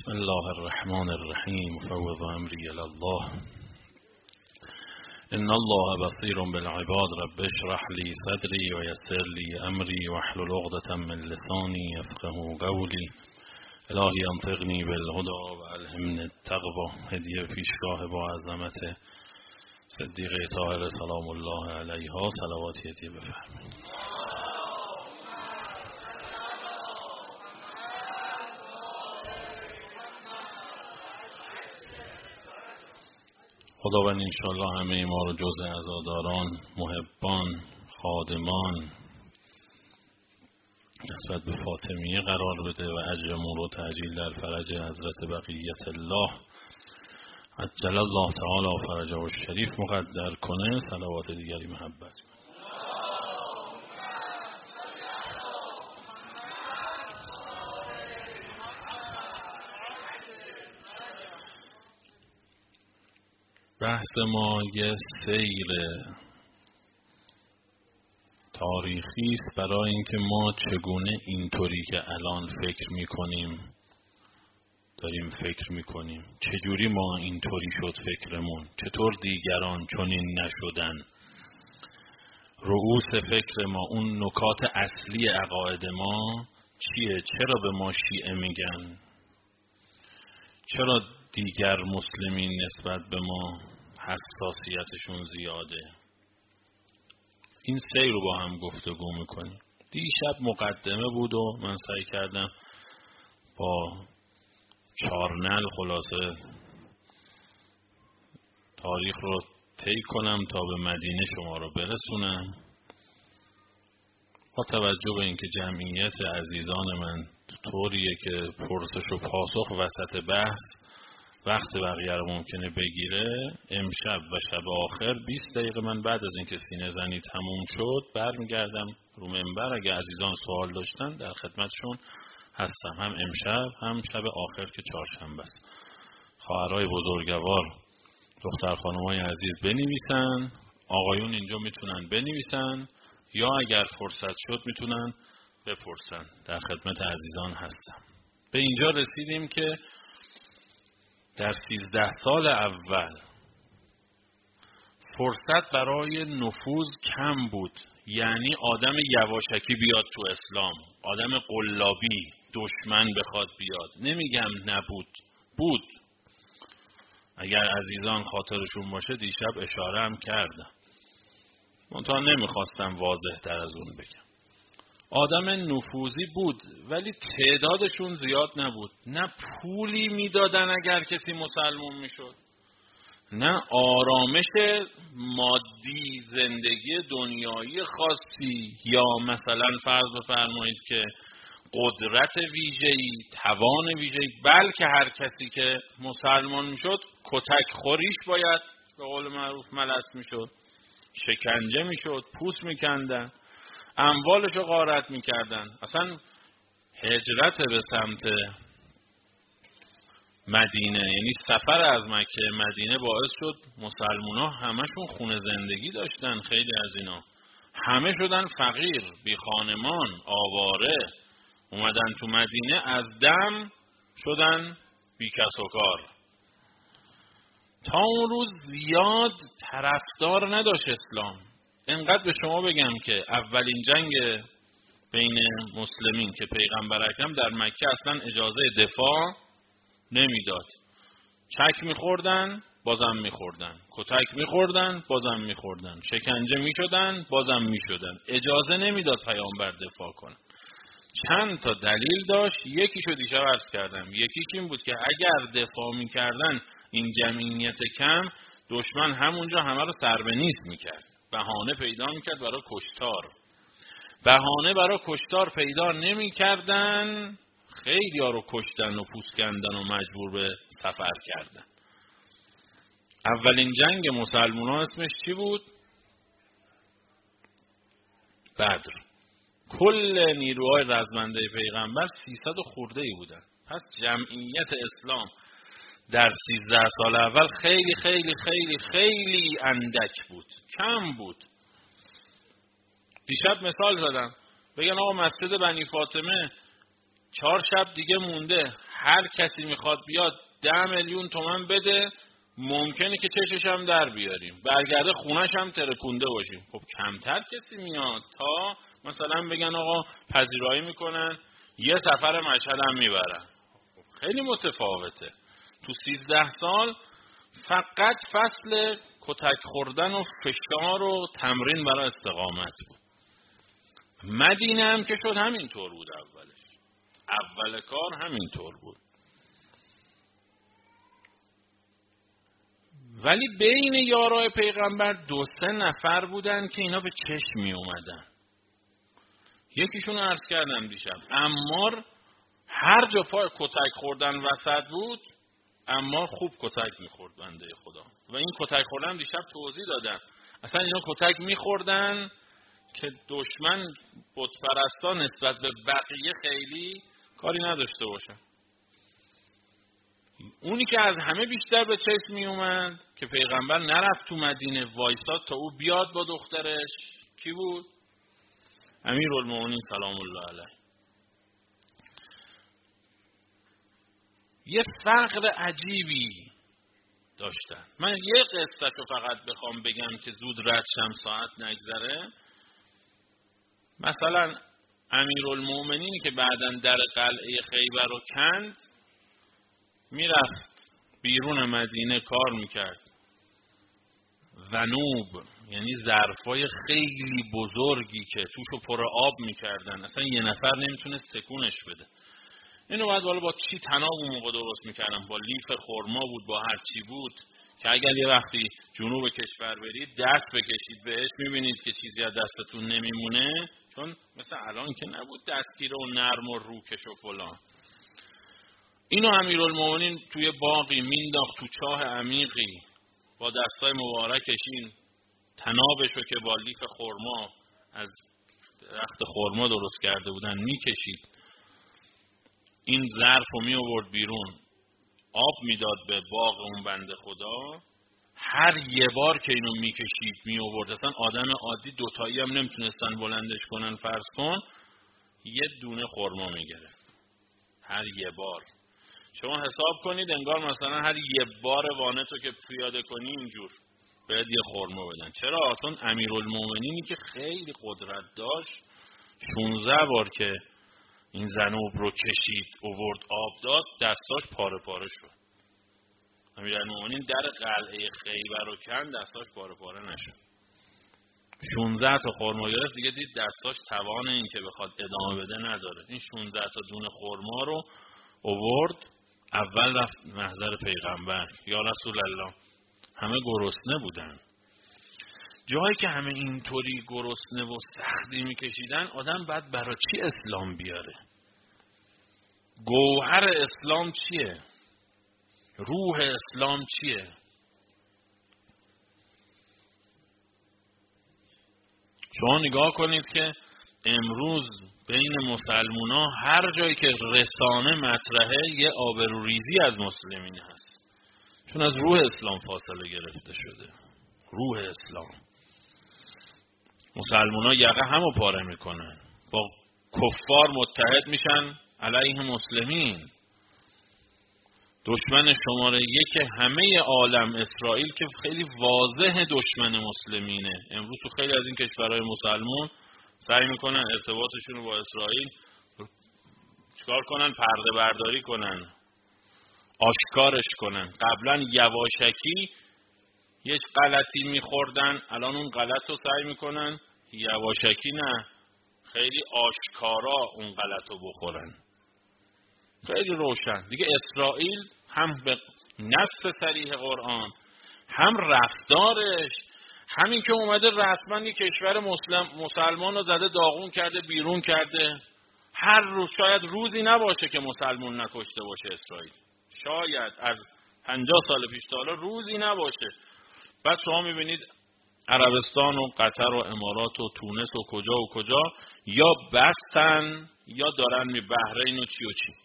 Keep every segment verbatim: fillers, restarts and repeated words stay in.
بسم الله الرحمن الرحیم فوض امری الی الله ان الله بصیر بالعباد رب اشرح لی صدری و یسر لی امری واحلل عقدة من لسانی یفقهوا قولی الهی انطقنی بالهدی و الهمنی التقوی. هدیه پیشگاه با عظمت صدیقه طاهره سلام الله علیها صلواتی هدیه بفرمایید. خداوند انشاءالله همه ما رو جزء عزاداران، محبان، خادمان نسبت به فاطمیه قرار بده و اجرمون رو تعجیل در فرج حضرت بقیت الله عجل الله تعالی فرجه و شریف مقدر کنه. صلوات دیگری محبت بحث ما یه سیر تاریخی است برای اینکه ما چگونه اینطوری که الان فکر میکنیم داریم فکر میکنیم، چجوری ما اینطوری شد فکرمون، چطور دیگران چنین نشدن، رؤوس فکر ما، اون نکات اصلی عقاید ما چیه، چرا به ما شیعه میگن، چرا دیگر مسلمین نسبت به ما حساسیتشون زیاده. این سیر رو با هم گفتگو میکنیم. دیشب مقدمه بود و من سعی کردم با چارنل خلاصه تاریخ رو طی کنم تا به مدینه شما رو برسونم، با توجه به اینکه جمعیت عزیزان من طوریه که پرسش و پاسخ وسط بحث وقت بقیه رو ممکنه بگیره. امشب و شب آخر بیست دقیقه من بعد از اینکه سینه زنی تموم شد برمیگردم رو منبر. اگه عزیزان سوال داشتن در خدمتشون هستم، هم امشب هم شب آخر که چهارشنبه است. خواهرای بزرگوار، دختر خانمای عزیز بنویسن، آقایون اینجا میتونن بنویسن یا اگر فرصت شد میتونن بپرسن. در خدمت عزیزان هستم. به اینجا رسیدیم که در سیزده سال اول فرصت برای نفوذ کم بود، یعنی آدم یواشکی بیاد تو اسلام، آدم قلابی دشمن بخواد بیاد. نمیگم نبود، بود. اگر عزیزان خاطرشون باشه دیشب اشاره هم کردم، منتها نمیخواستم واضح تر از اون بگم. آدم نفوذی بود ولی تعدادشون زیاد نبود. نه پولی میدادن اگر کسی مسلمان میشد، نه آرامش مادی، زندگی دنیایی خاصی، یا مثلا فرض بفرمایید که قدرت ویژه‌ای، توان ویژه‌ای، بلکه هر کسی که مسلمان میشد کتک خوریش باید به قول معروف ملس میشد، شکنجه میشد، پوست میکندن، اموالشو غارت میکردن. اصلا هجرت به سمت مدینه، یعنی سفر از مکه مدینه، باعث شد مسلمونا همشون خونه زندگی داشتن. خیلی از اینا همه شدن فقیر، بی خانمان، آواره، اومدن تو مدینه از دم شدن بی کس و کار. تا اون روز زیاد طرفدار نداشت اسلام. اینقدر به شما بگم که اولین جنگ بین مسلمین که پیغمبر اکرم در مکه اصلا اجازه دفاع نمیداد. چک میخوردن بازم میخوردن، کتک میخوردن بازم میخوردن، شکنجه میشدن بازم میشدن، اجازه نمیداد پیامبر دفاع کنه. چند تا دلیل داشت. یکیشو دیشب عرض کردم. یکیش این بود که اگر دفاع میکردن این جمعیت کم، دشمن همونجا همه رو سر به نیست میکرد، بهانه پیدا میکرد برای کشتار. بهانه برای کشتار پیدا نمیکردن، خیلی ها رو کشتن و پوست کندن و مجبور به سفر کردن. اولین جنگ مسلمانان اسمش چی بود؟ بدر. کل نیروهای رزمنده پیغمبر سیصد خورده ای بودن. پس جمعیت اسلام در سیزده سال اول خیلی خیلی خیلی خیلی اندک بود، کم بود. دیشب مثال زدم، بگن آقا مسجد بنی فاطمه چهار شب دیگه مونده، هر کسی میخواد بیاد ده میلیون تومن بده، ممکنه که چشش هم در بیاریم، برگرده خونش هم ترکونده باشیم. خب کمتر کسی میاد تا مثلا بگن آقا پذیرایی میکنن یه سفر مشهد هم میبرن. خیلی متفاوته. تو سیزده سال فقط فصل کتک خوردن و فشار و تمرین برای استقامت بود. مدینه هم که شد همینطور بود. اولش اول کار همینطور بود. ولی بین یارای پیغمبر دو سه نفر بودن که اینا به چشم می اومدن. یکیشون عرض کردم دیشب، عمار هر جا پای کتک خوردن وسط بود، عمار خوب کتک میخورد بنده خدا. و این کتک خوردن دیشب توضیح دادن. اصلا اینا کتک میخوردن که دشمن بت پرستا نسبت به بقیه خیلی کاری نداشته باشن. اونی که از همه بیشتر به چشم می اومد که پیغمبر نرفت تو مدینه وایساد تا او بیاد با دخترش، کی بود؟ امیرالمومنین سلام الله علیه. یه فقر عجیبی داشتن. من یه قصه رو فقط بخوام بگم که زود رد شم ساعت نگذره. مثلا امیرالمومنینی که بعداً در قلعه خیبر رو کند، میرفت بیرون مدینه کار میکرد. ذنوب یعنی ظرفای خیلی بزرگی که توشو پر آب میکردن، اصلا یه نفر نمیتونه تکونش بده. اینو بعد بالا با چی تناب اون موقع درست میکردن، با لیف خرما بود، با هر چی بود، که اگر یه وقتی جنوب کشور برید دست بکشید بهش میبینید که چیزی از دستتون نمیمونه، چون مثل الان که نبود دستگیره و نرم و روکش و فلان. اینو امیرالمومنین توی باقی مینداخت تو چاه عمیقی، با دستای مبارکش این تنابشو که با لیف خرما از درخت خرما درست کرده بودن میکشید، این ظرف رو می آورد بیرون، آب میداد به باغ اون بنده خدا. هر یه بار که اینو میکشید می آورد، اصلا آدم عادی دوتایی هم نمیتونستن بلندش کنن، فرض کن یه دونه خرما میگرفت هر یه بار. شما حساب کنید انگار مثلا هر یه بار وانتو که پیاده کنی اینجور باید یه خرما بدن. چرا؟ چون امیرالمومنینی که خیلی قدرت داشت شانزده بار که این ذنوب رو کشید اوورد آب داد، دستاش پاره پاره شد. امیرالمومنین در قلعه خیبر رو کند، دستاش پاره پاره نشد. شانزده تا خرما گرفت، دیگه دید دستاش توان این که بخواد ادامه بده نداره. این شانزده تا دونه خرما رو اوورد، اول رفت محضر پیغمبر، یا رسول الله. همه گرسنه بودن. جایی که همه اینطوری گرسنه و سختی میکشیدن، آدم بعد برای چی اسلام بیاره؟ گوهر اسلام چیه؟ روح اسلام چیه؟ شما نگاه کنید که امروز بین مسلمونا هر جایی که رسانه مطرحه یه آبروریزی از مسلمین هست، چون از روح اسلام فاصله گرفته شده. روح اسلام. مسلمونا یقه همو پاره میکنن، با کفار متحد میشن علیه مسلمین. دشمن شماره یک همه عالم اسرائیل که خیلی واضح دشمن مسلمینه. امروز تو خیلی از این کشورهای مسلمان سعی میکنن ارتباطشون رو با اسرائیل چکار کنن؟ پرده برداری کنن، آشکارش کنن. قبلا یواشکی یک غلطی میخوردن، الان اون غلط رو سعی میکنن یواشکی نه، خیلی آشکارا اون غلط رو بخورن. خیلی روشن دیگه. اسرائیل هم به نص صریح قرآن، هم رفتارش، همین که اومده رسما یک کشور مسلم مسلمان رو زده داغون کرده، بیرون کرده. هر روز شاید روزی نباشه که مسلمان نکشته باشه اسرائیل، شاید از پنجاه سال پیش تا حالا روزی نباشه. بعد شما میبینید عربستان و قطر و امارات و تونس و کجا و کجا یا بستن یا دارن می بحرین و چی و چی.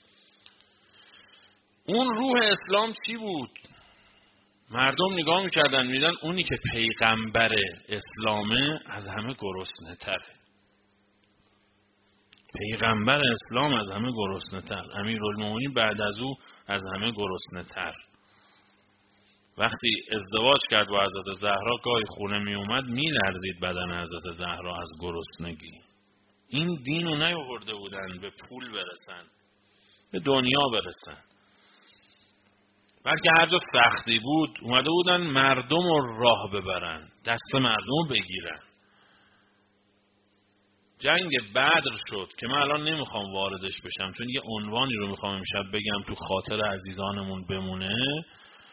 اون روح اسلام چی بود؟ مردم نگاه میکردن میدن اونی که پیغمبر اسلامه از همه گرسنه تره. پیغمبر اسلام از همه گرسنه تر، امیرالمومنین بعد از او از همه گرسنه تر. وقتی ازدواج کرد با حضرت زهرا گاهی خونه می اومد می لرزید بدن حضرت زهرا از گرسنگی. این دین رو نیاورده بودن به پول برسن، به دنیا برسن، بلکه هر جا سختی بود اومده بودن مردم رو راه ببرن، دست مردم رو بگیرن. جنگ بدر شد که من الان نمیخوام واردش بشم چون یه عنوانی رو میخوام امشب بگم تو خاطر عزیزانمون بمونه.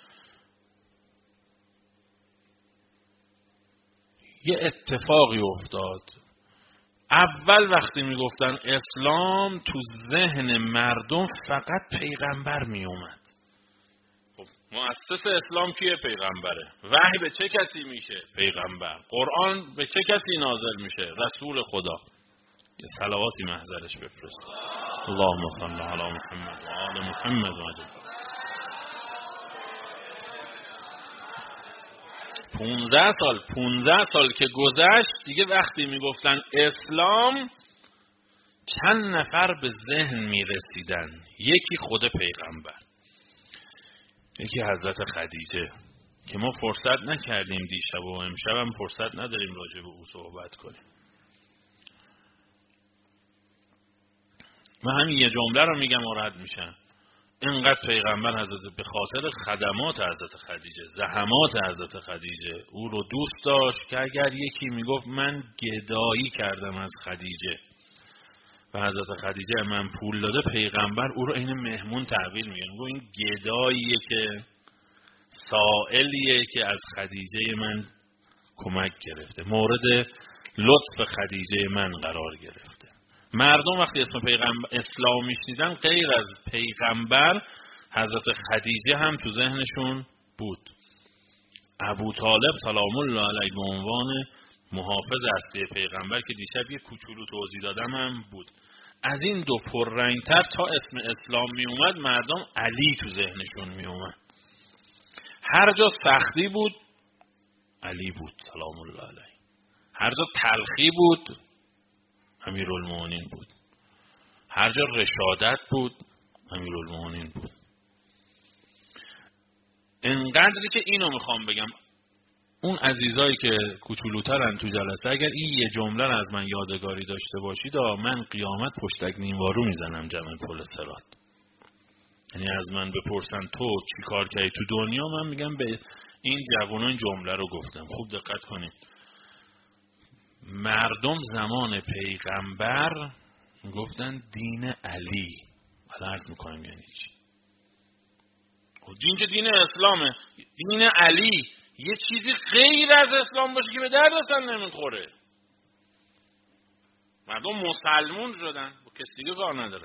یه اتفاقی افتاد. اول وقتی میگفتن اسلام تو ذهن مردم فقط پیغمبر میومد. خب مؤسس اسلام کیه؟ پیغمبره. وحی به چه کسی میشه؟ پیغمبر. قرآن به چه کسی نازل میشه؟ رسول خدا. یه صلواتی محضرش بفرست. اللهم صل علی محمد و آل محمد و عجل. پونزده سال پونزده سال که گذشت دیگه وقتی میگفتن اسلام چند نفر به ذهن میرسیدن. یکی خود پیغمبر، یکی حضرت خدیجه که ما فرصت نکردیم دیشب و امشب هم فرصت نداریم راجع به او صحبت کنیم. من همین یه جمله رو میگم و رد میشم. اینقدر پیغمبر حضرت به خاطر خدمات حضرت خدیجه، زحمات حضرت خدیجه او رو دوست داشت که اگر یکی میگفت من گدایی کردم از خدیجه و حضرت خدیجه من پول داده، پیغمبر او رو این مهمون تحویل میگه، میگه این گداییه که سائلیه که از خدیجه من کمک گرفته، مورد لطف خدیجه من قرار گرفته. مردم وقتی اسم پیغمبر اسلام میشنیدن غیر از پیغمبر حضرت خدیجه هم تو ذهنشون بود. ابو طالب سلام الله علیه به عنوان محافظ اصلی پیغمبر که دیشب یه کوچولو توضیح دادم هم بود. از این دو پررنگتر تا اسم اسلام می اومد مردم علی تو ذهنشون می اومد. هر جا سختی بود علی بود سلام الله علیه، هر جا تلخی بود امیرالمومنین بود، هر جا رشادت بود امیرالمومنین بود. انقدری که اینو میخوام بگم اون عزیزایی که کوچولوترن تو جلسه اگر این یه جمله رو از من یادگاری داشته باشید من قیامت پشتک نیموارو میزنم جمع پل صراط. یعنی از من بپرسن تو چی کار کردی تو دنیا، من میگم به این جوانان این جمله رو گفتم. خوب دقت کنید. مردم زمان پیغمبر گفتن دین علی. حالا عرض میکنم یعنی چی. دین که دین اسلامه، دین علی یه چیزی غیر از اسلام باشه که به درد اصلا نمیخوره. مردم مسلمون شدن، با کسی دیگه کار ندارن.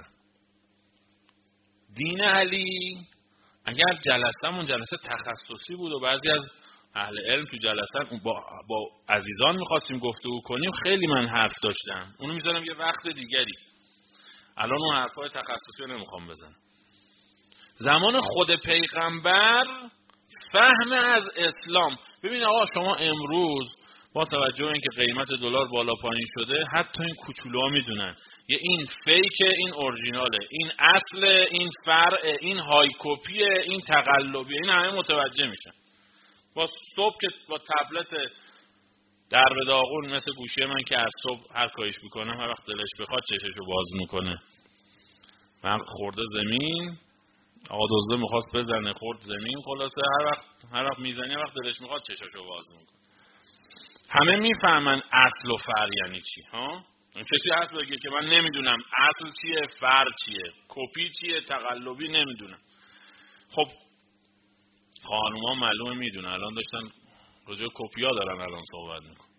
دین علی اگر جلسه‌مون جلسه تخصصی بود و بعضی از اهل علم تو جلسه با, با عزیزان میخواستیم گفتگو کنیم خیلی من حرف داشتم، اونو میذارم یه وقت دیگری. الان اون حرفای تخصصی رو نمیخوام بزنم. زمان خود پیغمبر فهم از اسلام. ببین آقا شما امروز با توجه به اینکه قیمت دلار بالا پایین شده حتی این کوچولوها میدونن یه این فیک، این اورجیناله، این اصل، این فرع، این های کپی، این تقلبی، این همه متوجه میشن. با صبح که با تبلت در به داغون مثل گوشی من که از صبح هر کاریش میکنم هر وقت دلش بخواد چششو باز میکنه. من خورده زمین، آقا دزده میخواست بزنه خورد زمین، خلاصه هر وقت هر وقت میزنی هر وقت دلش میخواد چششو باز میکنه. همه میفهمن اصل و فرع یعنی چی ها؟ کسی هست بگه که من نمیدونم اصل چیه فرع چیه کپی چیه تقلبی نمیدونم. خب خانوما معلومه میدونن، الان داشتن راجع به کپیا دارن الان صحبت میکنن.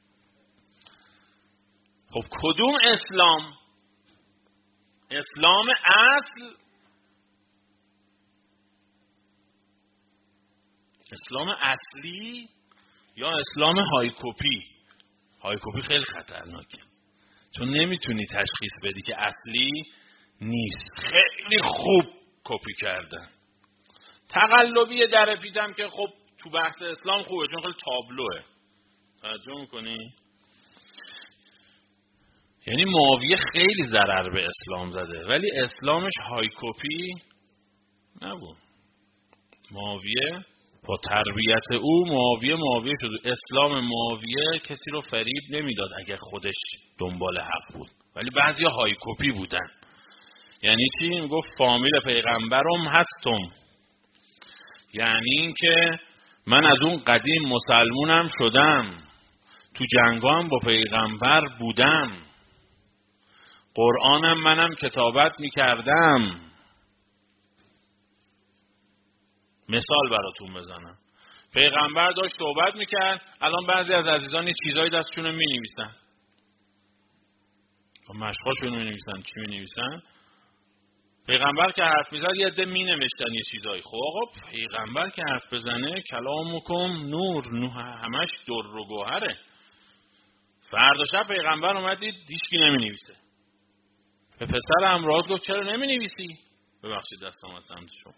خب کدوم اسلام؟ اسلام اصل، اسلام اصلی یا اسلام های کپی؟ های کپی خیلی خطرناکه چون نمیتونی تشخیص بدی که اصلی نیست. خیلی خوب کپی کردن. تقلبی در پیتم که خب تو بحث اسلام خوبه چون خیلی تابلوه. توجه میکنی؟ یعنی معاویه خیلی ضرر به اسلام زده، ولی اسلامش های کپی نبود. معاویه با تربیت او معاویه معاویه شد. اسلام معاویه کسی رو فریب نمیداد اگر خودش دنبال حق بود، ولی بعضیا های کپی بودن. یعنی چی؟ میگفت فامیل پیغمبرم هستم، یعنی این که من از اون قدیم مسلمونم شدم، تو جنگام با پیغمبر بودم، قرآنم منم کتابت میکردم. مثال براتون بزنم، پیغمبر داشت صحبت میکرد، الان بعضی از عزیزان یه چیزایی دستشون مینویسن، مشقاشون مینویسن. چی مینویسن؟ پیغمبر که حرف میزد یه عده مینوشتن یه چیزایی. خب آقا پیغمبر که حرف بزنه کلامکم نور، همش در و گوهره. فردا شب پیغمبر اومد دید هیچکی نمینویسه. به پسر امراض گفت چرا نمینویسی؟ ببخشید دستم از سمت شما.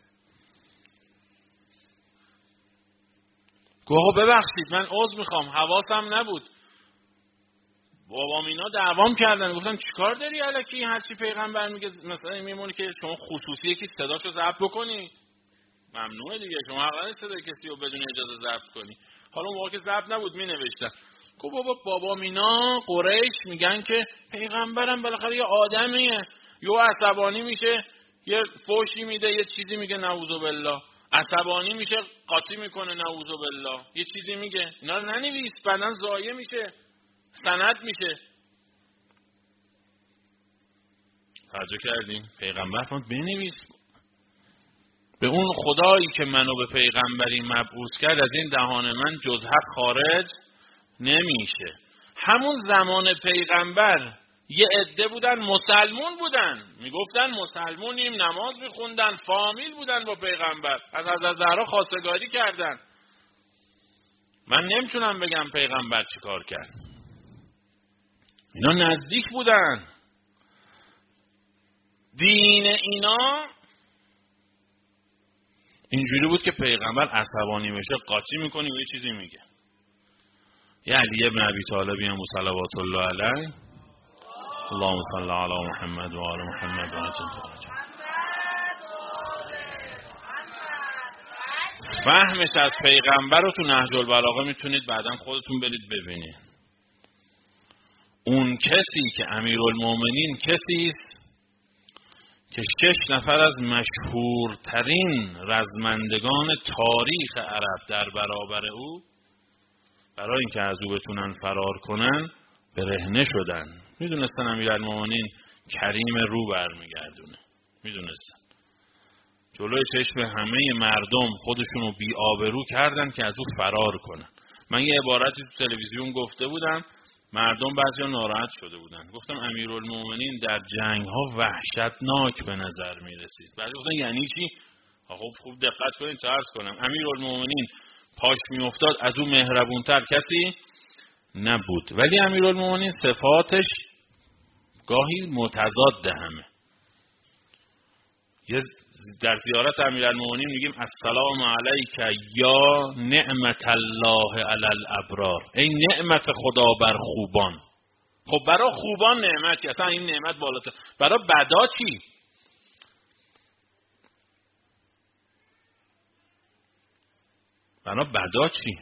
گفت ببخشید من عذر میخوام، حواسم نبود. بابام اینا دعوام کردن، گفتن چیکار داری الکی هر چی پیغمبر میگه مثلا میمونه که شما خصوصی یکی صداشو ضبط بکنی؟ ممنوعه دیگه، شما حق نداری صدای کسی رو بدون اجازه ضبط کنی. حالا اون موقع که ضبط نبود مینوشتن. گفت بابا بابام اینا قریش میگن که پیغمبرم بالاخره یه آدمیه، یه عصبانی میشه یه فوشی میده یه چیزی میگه نعوذ بالله، عصبانی میشه قاطی میکنه نعوذ بالله، یه چیزی میگه. اینا رو ننویس بعدن ضایع میشه، سند میشه. توجه کردیم؟ پیغمبر فرمود بنویس. به اون خدایی که منو به پیغمبری مبعوث کرد از این دهان من جز حق خارج نمیشه. همون زمان پیغمبر یه عده بودن مسلمون بودن، میگفتن مسلمونیم، نماز میخوندن، فامیل بودن با پیغمبر، از حضرت زهرا خواستگاری کردن. من نمیتونم بگم پیغمبر چی کار کرد، اینا نزدیک بودن. دین اینا اینجوری بود که پیغمبر عصبانی بشه قاطی میکنی و یه چیزی میگه. یه علی ابن ابی طالبی هم صلوات الله علیه، اللهم صل علی محمد و آل محمد و عجل. فهمش از پیغمبر رو تو نهج البلاغه میتونید بعداً خودتون برید ببینید. اون کسی که امیرالمومنین کسی است که شش نفر از مشهورترین رزمندگان تاریخ عرب در برابر او برای اینکه از او بتونن فرار کنن برهنه شدن. میدونستن امیرالمومنین کریم رو برمیگردونه، میدونستن. جلوی چشم همه مردم خودشونو بی آبرو کردن که از او فرار کنن. من یه عبارتی تو تلویزیون گفته بودم، مردم بعضیا ناراحت شده بودن. گفتم امیرالمومنین در جنگ ها وحشتناک به نظر می رسید. بعد گفتن یعنی چی؟ خب خوب دقت کنین تا عرض کنم. امیرالمومنین پاش می افتاد از اون مهربونتر کسی نبود، ولی امیرالمومنین صفاتش گاهی متضاد همه. یه در زیارت امیرالمومنین میگیم السلام علیک یا نعمت الله علی الابرار، ای نعمت خدا بر خوبان. خب برای خوبان نعمتی، اصلا این نعمت بالاتر. برای بدا چی؟ برای بدا چی؟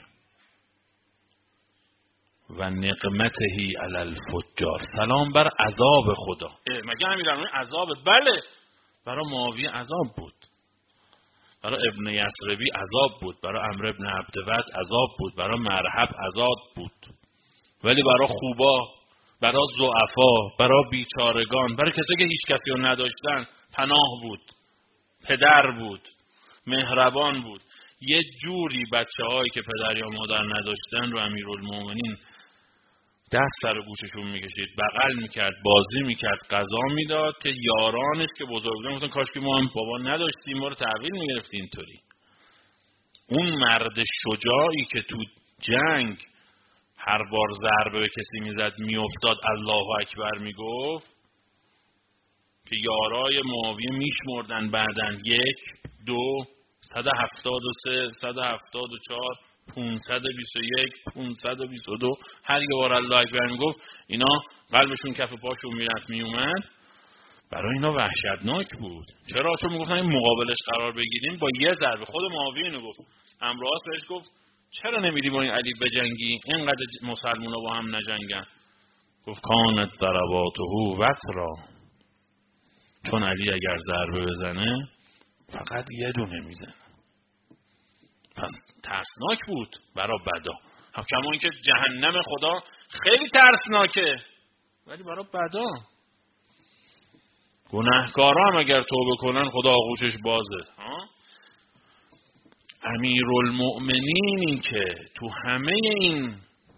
و نقمتهی علی الفجار، سلام بر عذاب خدا. مگه امیرالمومنین عذاب؟ بله، برای معاویه عذاب بود، برای ابن یسربی عذاب بود، برای عمرو ابن عبدود عذاب بود، برای مرحب عذاب بود، ولی برای خوبا، برای ضعفا، برای بیچارگان، برای کسی که هیچ کسی رو نداشتن پناه بود، پدر بود، مهربان بود. یه جوری بچه هایی که پدر یا مادر نداشتن رو امیرالمومنین دست سر گوششون میکشید، بغل میکرد، بازی میکرد، غذا میداد که یارانش که بزرگ بودن گفتن کاش که ما هم بابا نداشتیم، ما رو تحویل میگرفت. اینطوری اون مرد شجاعی که تو جنگ هر بار ضربه به کسی میزد میافتاد الله اکبر میگفت که یارای معاویه میشمردن بعدن یک دو صد و هفتاد و سه صد و هفتاد و چهار پانصد و بیست و یک، پانصد و بیست و دو، هر یه بار الله اکبر میگفت اینا قلبشون کف پاشون میرفت میومد. برای اینا وحشتناک بود. چرا؟ چون میگفتن این مقابلش قرار بگیریم با یه ضربه. خود معاویه اینو گفت. امراض بهش گفت چرا نمیری با این علی بجنگی؟ اینقدر مسلمونا با هم نجنگن. گفت کانت ضرباته وترا، چون علی اگر ضربه بزنه فقط یه دونه میزنه. پس ترسناک بود برای بدا. هم کما اینکه جهنم خدا خیلی ترسناکه، ولی برای بدا. گناهکارا هم اگر توبه کنن خدا آغوشش بازه. ها؟ امیرالمؤمنین این که تو همه این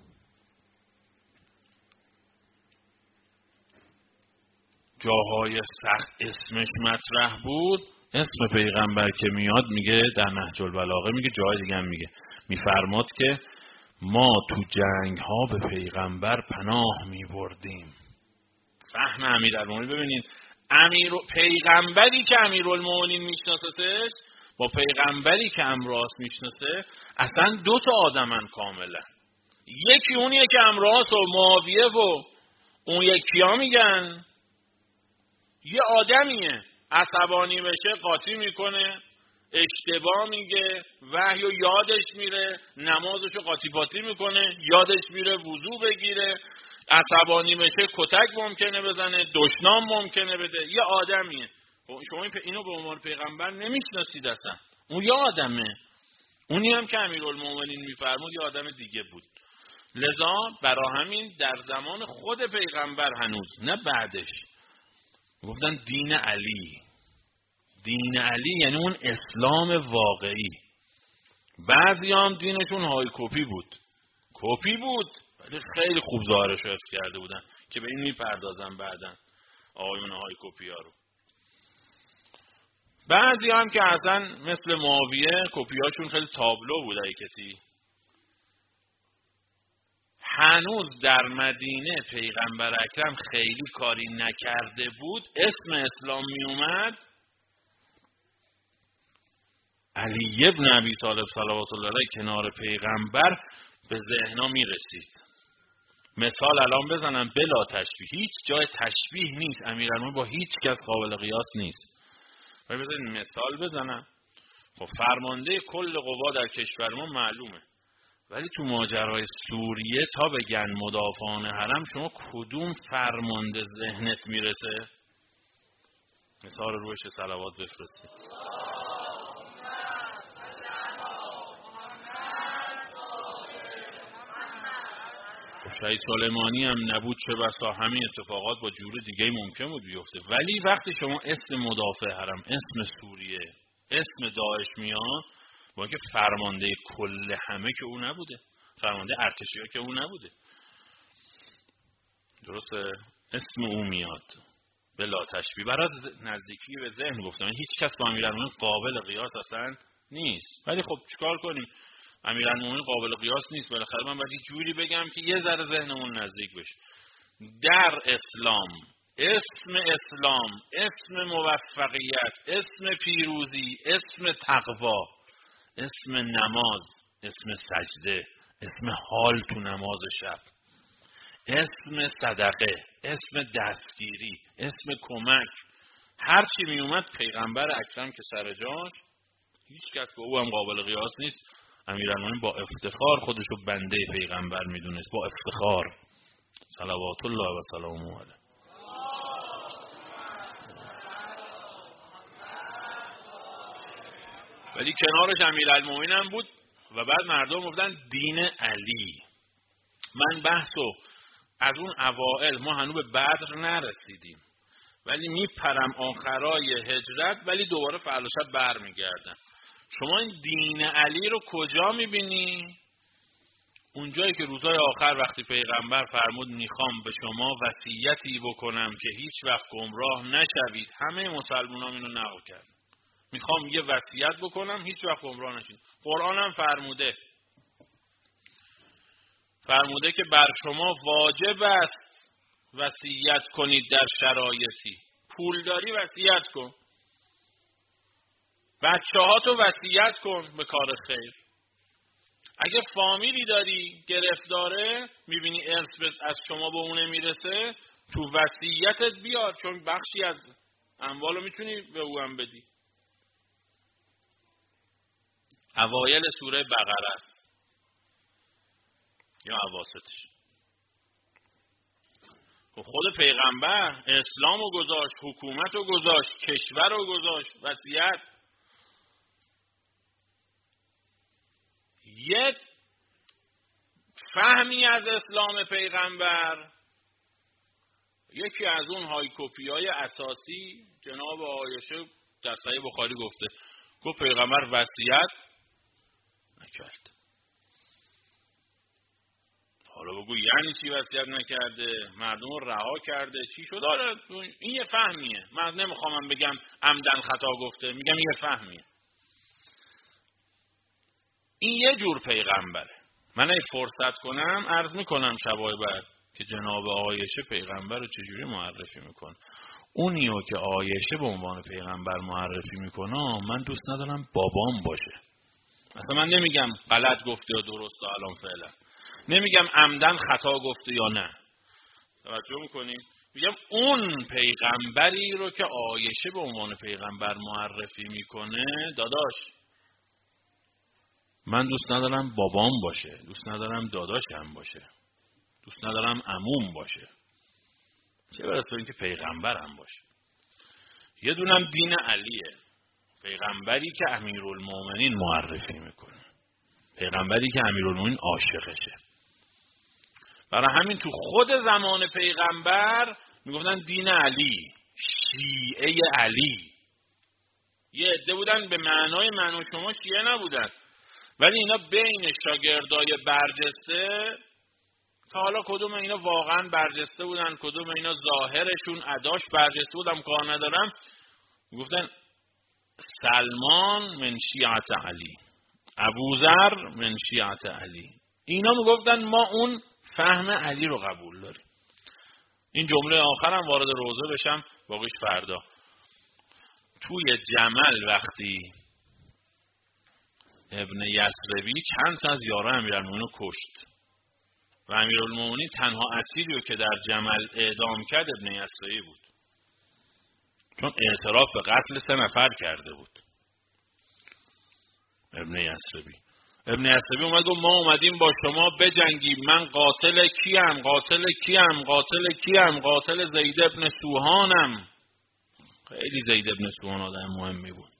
جاهای سخت اسمش مطرح بود، اسم پیغمبر که میاد میگه در نهج البلاغه، میگه جای دیگه هم میگه، میفرماد که ما تو جنگ ها به پیغمبر پناه میبردیم. فهم امیرالمؤمنین. ببینید امیر پیغمبری که امیرالمؤمنین میشناستش با پیغمبری که امراض میشناسه اصلا دو تا آدمن کاملا. یکی اونیه که امراض و معاویه و اون یکی ها میگن یه آدمیه عصبانی بشه قاطی میکنه، اشتباه میگه، وحی و یادش میره، نمازشو قاطی پاتی میکنه، یادش میره وضو بگیره، عصبانی بشه کتک ممکنه بزنه، دشنام ممکنه بده. یه آدمیه. شما اینو به عنوان پیغمبر نمیشناسید اصلا. اون یه آدمه. اونی هم که امیرالمؤمنین میفرمود یه آدم دیگه بود. لذا برای همین در زمان خود پیغمبر هنوز، نه بعدش، گفتن دین علی. دین علی یعنی اون اسلام واقعی. بعضی هم دینشون های کپی بود. کپی بود ولی خیلی خوب ظاهرش رو حفظ کرده بودن که به این میپردازن بعدن آقایون های کپی ها رو. بعضی هم که اصلا مثل معاویه کپی هاشون خیلی تابلو بود. اگه کسی هنوز در مدینه پیغمبر اکرم خیلی کاری نکرده بود اسم اسلام می اومد، علی ابن ابی طالب صلوات الله علیه کنار پیغمبر به ذهنا می رسید. مثال الان بزنم بلا تشبیه، هیچ جای تشبیه نیست، امیرالمومنین با هیچ کس قابل قیاس نیست. ولی بذارید مثال بزنم. خب فرمانده کل قوا در کشور ما معلومه، ولی تو ماجرای سوریه تا بگن مدافعان حرم شما کدوم فرمانده ذهنت میرسه؟ مثال روش صلوات بفرستید. شهید سلیمانی هم نبود چه بسا همین اتفاقات با جور دیگه ممکن بود بیفته. ولی وقتی شما اسم مدافع حرم، اسم سوریه، اسم داعش میاد، با اینکه فرمانده کل همه که او نبوده، فرمانده ارتشی ها که او نبوده، درسته؟ اسم او میاد بلا تشبیه. برای نزدیکی به ذهن گفتم هیچ کس با امیرالمومنین قابل قیاس اصلا نیست. ولی خب چیکار کنیم؟ امیرالمومنین قابل قیاس نیست، بالاخره من باید یه جوری بگم که یه ذره ذهنمون نزدیک بشه. در اسلام اسم اسلام، اسم موفقیت، اسم پیروزی، اسم تقوا، اسم نماز، اسم سجده، اسم حال تو نماز شب، اسم صدقه، اسم دستگیری، اسم کمک، هر چی می اومد پیغمبر اکرم که سر جاش، هیچ کس به او هم قابل قیاس نیست. امیرالمومنین با افتخار خودشو بنده پیغمبر میدونست، با افتخار. صلوات الله و سلامه علیه. ولی کنارش امیرالمومنین هم بود و بعد مردم گفتن دین علی. من بحثو از اون اوائل، ما هنوز به بدر نرسیدیم ولی میپرم آخرای هجرت، ولی دوباره فرلاشت بر میگردن. شما این دین علی رو کجا میبینی؟ اونجایی که روزهای آخر وقتی پیغمبر فرمود میخوام به شما وصیتی بکنم که هیچ وقت گمراه نشوید، همه مسلمانان اینو نقل کردن. میخوام یه وصیت بکنم هیچ وقت گمراه نشید. قرآن هم فرموده فرموده که بر شما واجب است وصیت کنید در شرایطی. پول داری وصیت کن، بچه ها تو وصیت کن به کار خیر. اگه فامیلی داری گرفتاره، میبینی ارث از شما به اونه میرسه، تو وصیتت بیار، چون بخشی از اموالو میتونی به او هم بدی. اوایل سوره بقره است یا اواسطش. خود پیغمبر اسلامو گذاشت، حکومتو گذاشت، کشورو گذاشت، وصیت. یه فهمی از اسلام پیغمبر، یکی از اون های کپی های اساسی جناب عایشه در صحیح بخاری گفته، گفت پیغمبر وصیت نکرد. حالا بگو یعنی چی وصیت نکرده؟ مردم رو رها کرده، چی شد؟ این یه فهمیه، من نمیخوام بگم عمدن خطا گفته، میگم یه فهمیه. این یه جور پیغمبره. من اگه فرصت کنم عرض میکنم شبای بعد که جناب عایشه پیغمبر رو چجوری معرفی میکنه. اونیو که عایشه به عنوان پیغمبر معرفی میکنه من دوست ندارم بابام باشه. اصلا من نمیگم غلط گفته یا درسته، الان فعلا نمیگم عمدن خطا گفته یا نه، توجه میکنیم؟ میگم اون پیغمبری رو که عایشه به عنوان پیغمبر معرفی میکنه، داداش من دوست ندارم بابام باشه، دوست ندارم داداشم باشه، دوست ندارم عموم باشه، چه برسه اینکه پیغمبرم باشه. یه دونم دین علیه، پیغمبری که امیرالمومنین معرفی میکنه، پیغمبری که امیرالمومنین عاشقشه. برای همین تو خود زمان پیغمبر میگفتن دین علی، شیعه علی. یه عده بودن به معنای من و شما شیعه نبودن، ولی اینا بین شاگردای برجسته که حالا کدوم اینا واقعا برجسته بودن، کدوم اینا ظاهرشون اداش برجسته بودن کار ندارم، گفتن سلمان من شیعت علی، ابوذر من شیعت علی. اینا میگفتن ما اون فهم علی رو قبول داریم. این جمله آخرم وارد روزه بشم، باقیش فردا. توی جمل وقتی ابن یثربی چند تا از یاران امیرالمومنین رو کشت و امیرالمومنین تنها اسیری رو که در جمل اعدام کرد ابن یثربی بود، چون اعتراف به قتل سه نفر کرده بود. ابن یثربی ابن یثربی اومد گفت ما اومدیم با شما بجنگیم، من قاتل کیم قاتل کیم قاتل کیم قاتل زید ابن سوهانم. خیلی زید ابن سوهان آدم مهمی بود.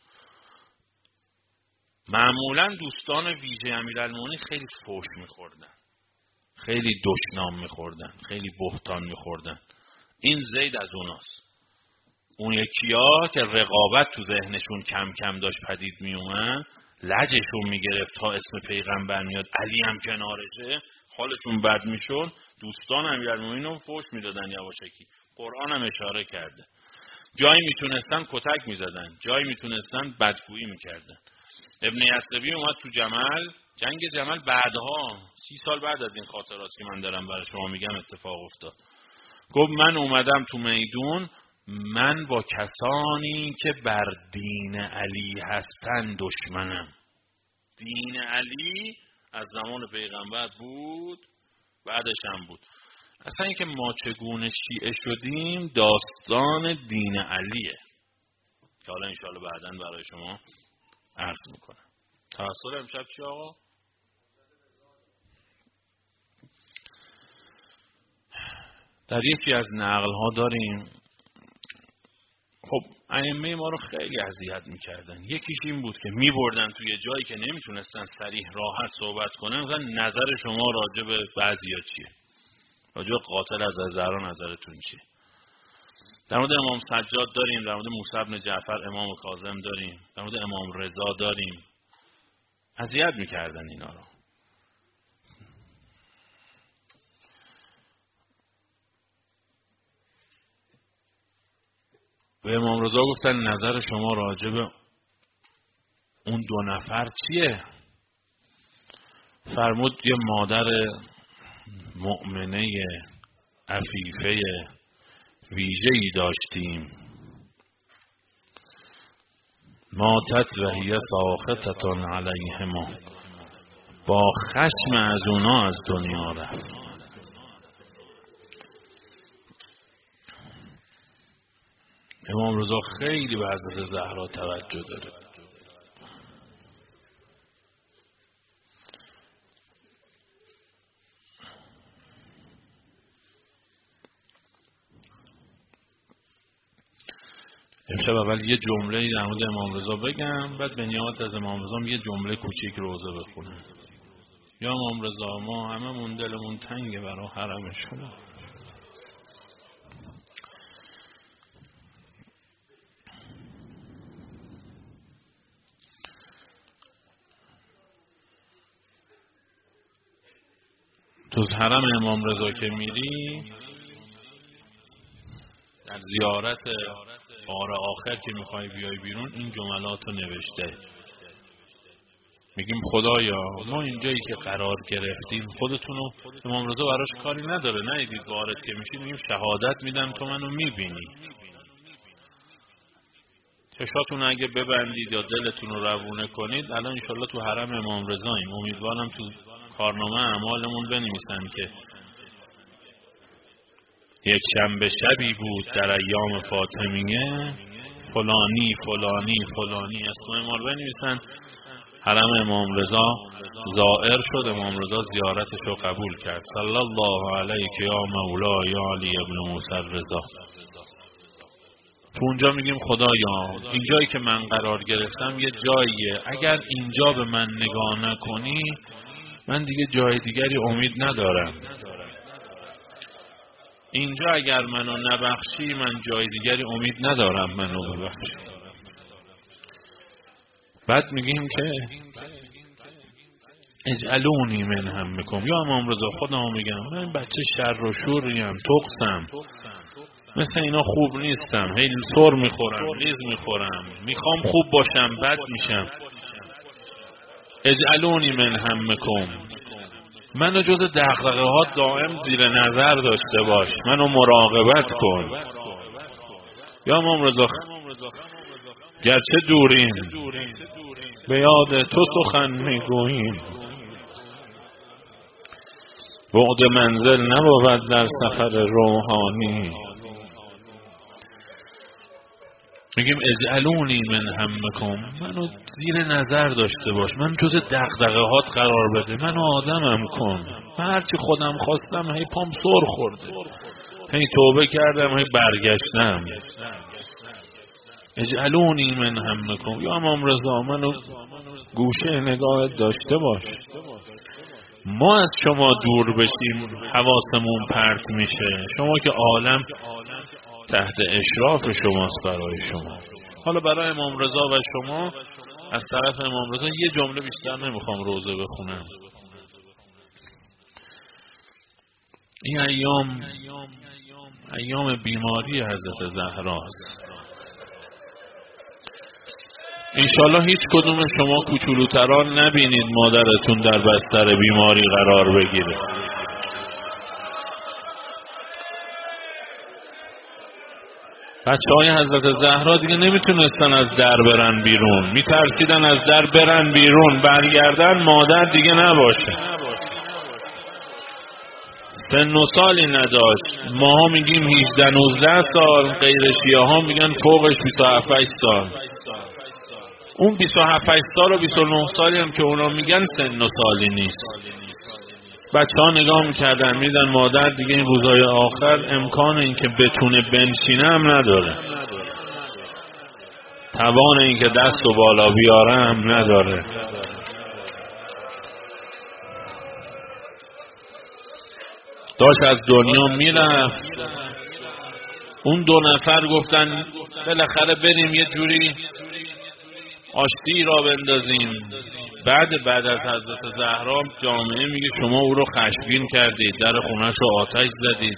معمولا دوستان ویژه امیرالمومنین خیلی فوش میخوردن، خیلی دشنام میخوردن، خیلی بهتان میخوردن. این زید از اوناست. اون یکی‌ها که رقابت تو ذهنشون کم کم داشت پدید میومد، لجشون میگرفت تا اسم پیغمبر میاد، علی هم کنارشه، حالشون بد میشد. دوستان امیرالمومنین رو فوش میدادن یواشکی. قرآن هم اشاره کرده. جایی میتونستن کتک میزدن، جایی میتونستن بدگویی میکردن. ابن یثربی اومد تو جمل، جنگ جمل بعدها سی سال بعد از این خاطرات که من دارم برای شما میگم اتفاق افتاد. گفت من اومدم تو میدون، من با کسانی که بر دین علی هستن دشمنم. دین علی از زمان پیغمبر بود، بعدش هم بود. اصلا اینکه ما چگونه شیعه شدیم داستان دین علیه که حالا انشاءالله بعداً برای شما عرض میکنم. تأثیر امشب چی آقا؟ در یکی از نقل ها داریم، خب ائمه ما رو خیلی اذیت میکردن. یکیش این بود که میبردن توی جایی که نمیتونستن صریح راحت صحبت کنن، مثلا نظر شما راجع به بعضیا چیه؟ راجع به قاتل از زهرا نظرتون چیه؟ در مورد امام سجاد داریم، در مورد موسی بن جعفر امام کاظم داریم، در مورد امام رضا داریم. اذیت میکردن اینا رو. به امام رضا گفتن نظر شما راجع به اون دو نفر چیه؟ فرمود یه مادر مؤمنه عفیفه ویژه‌ای داشتیم، ماتت و هی ساخطة علیهما، با خشم از اونا از دنیا رفت. امام رضا خیلی به حضرت زهرا توجه داره. امشب اول یه جمله در مورد امام رضا بگم، بعد به نیابت از امام رضا یه جمله کوچیک روزه بخونم. یا امام رضا، ما هممون دلمون تنگه برای حرم شما. تو حرم امام رضا که میری، در زیارت بار آخر که میخوای بیای بیرون، این جملات رو نوشته. میگیم خدایا ما اینجایی که قرار گرفتیم، خودتونو، امام رضا براش کاری نداره، ندیدید وارد که میشید میگیم شهادت میدم تو منو میبینی. چشاتون اگه ببندید یا دلتون رو روونه کنید، الان انشالله تو حرم امام رضاییم. امیدوارم تو کارنامه اعمالمون بنویسن که یک شنبه شبی بود در ایام فاطمیه، فلانی فلانی فلانی، اسم ما رو بنویسن. حرم امام رضا زائر شد، امام رضا زیارتش رو قبول کرد. صلی الله علیک یا مولا یا علی ابن موسی رضا. تو اونجا میگیم خدایا اینجایی که من قرار گرفتم یه جاییه، اگر اینجا به من نگاه نکنی من دیگه جای دیگری امید ندارم. اینجا اگر منو نبخشی من جای دیگری امید ندارم منو ببخشی. بعد میگیم که اجعلونی من همکم. یا امام رضا خدا میگم من بچه شر و شوریم، تقسم، مثل اینا خوب نیستم، هی سر میخورم، ریز میخورم، میخوام خوب باشم بد میشم. اجعلونی من همکم، منو جز دغدغه ها دائم زیر نظر داشته باش، منو مراقبت کن. یا امام رضا گرچه دوریم به یاد تو سخن میگوییم، بعد منزل نبود در سفر روحانی. میگیم اجعلونی من همکم، منو زیر نظر داشته باش، من جز دغدغه هات قرار بده، منو آدمم کن. من هرچی خودم خواستم هی پام سر خورده، هی توبه کردم هی برگشتم. اجعلونی من همکم. یا امام رضا منو گوشه نگاهت داشته باش. ما از شما دور بشیم حواسمون پرت میشه، شما که عالم تحت اشراف شماست برای شما. حالا برای امام رضا و شما از طرف امام رضا یه جمله بیشتر نمیخوام روزه بخونم. این ایام ایام بیماری حضرت زهراست. انشالله هیچ کدوم شما کوچولوتران نبینید مادرتون در بستر بیماری قرار بگیره. بچه های حضرت زهرا دیگه نمیتونستن از در برن بیرون، میترسیدن از در برن بیرون برگردن مادر دیگه نباشه. سن و سالی نداشت. ماها میگیم هجده نوزده سال، غیر شیعه ها میگن فوقش بیست و هفت سال. اون بیست و هفت سال و بیست و نه سالی هم که اونا میگن سن و سالی نیست. بچه ها نگاه میکردن میدن مادر دیگه این روزهای آخر امکان این که بتونه بنشینه هم نداره، توان این که دست و بالا بیاره هم نداره. داشت از دنیا میرفت. اون دو نفر گفتن بالاخره بریم یه جوری آشتی را بندازیم. بعد بعد از حضرت زهرا جامعه میگه شما او رو خشمگین کردید، در خونش رو آتش زدید.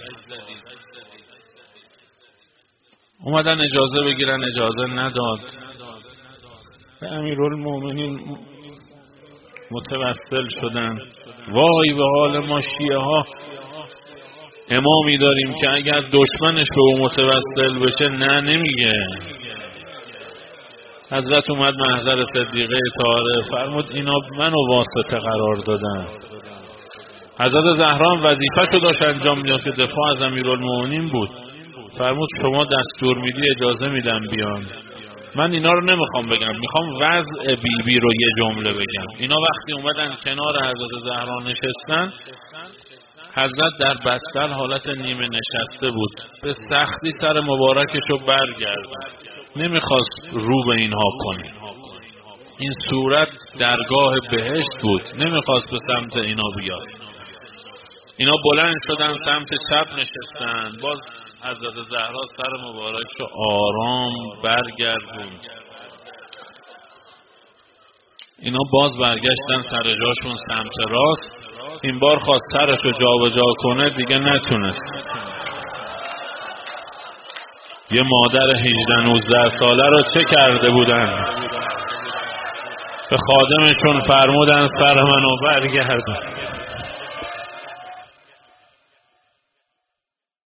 اومدن اجازه بگیرن، اجازه نداد. به امیرالمومنین متوسل شدن. وای به حال ما شیعه ها، امامی داریم که اگر دشمنش به او متوسل بشه نه نمیگه، حضرت اومد محضر صدیقه طاهره، فرمود اینا منو واسطه قرار دادن. حضرت زهرا وظیفه‌شو داشت انجام میداد که دفاع از امیرالمومنین بود. فرمود شما دستور میدی اجازه میدم بیان. من اینا رو نمیخوام بگم، میخوام وضع بی بی رو یه جمله بگم. اینا وقتی اومدن کنار حضرت زهرا نشستن، حضرت در بستر حالت نیمه نشسته بود، به سختی سر مبارکشو برگردن، نمیخواست رو به اینها کنه. این صورت درگاه بهشت بود، نمیخواست به سمت اینا بیاد. اینا بلند شدن سمت چپ نشستن، باز حضرت زهرا سر مبارکشو آرام برگردوند. اینا باز برگشتن سر جاشون سمت راست. این بار خواست سرشو جا به جا کنه، دیگه نتونست. یه مادر هجده نوزده ساله رو چه کرده بودن؟ به خادمشون فرمودن سر منو برگردون.